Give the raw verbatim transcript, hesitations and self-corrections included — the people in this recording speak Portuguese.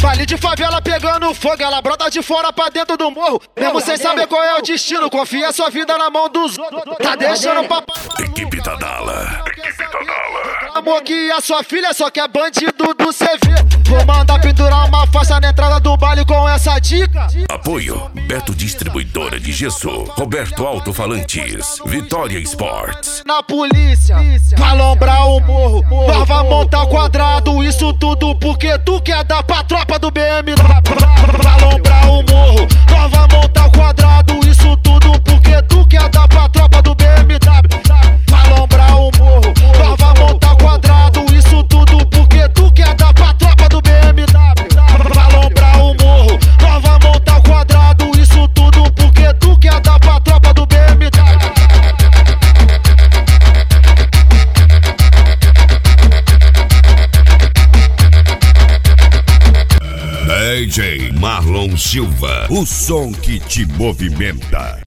Baile de favela pegando fogo, ela brota de fora pra dentro do morro. Mesmo sem saber qual é o destino, confia sua vida na mão dos outros. Tá deixando papai. Equipe Tadala, equipe Tadala. Amor que a sua filha só quer bandido do C V. Vou mandar pendurar uma faixa na entrada do baile com essa dica. Apoio Beto Distribuidora de Gesso, Roberto Alto-Falantes, Vitória Sports. Na polícia, pra alombrar o morro, nós vamos montar quadrado. Isso tudo porque tu quer dar pra tropa do B M W. Pra alombrar o morro, nós vamos montar quadrado. Isso tudo porque tu quer dar pra tropa do B M W. Pra alombrar o morro, nós vamos montar quadrado. Isso tudo porque tu quer dar pra tropa do B M W. Pra alombrar o morro, nós vamos montar quadrado. Isso tudo porque tu quer dar pra tropa do B M W. D J Marlon Silva, o som que te movimenta.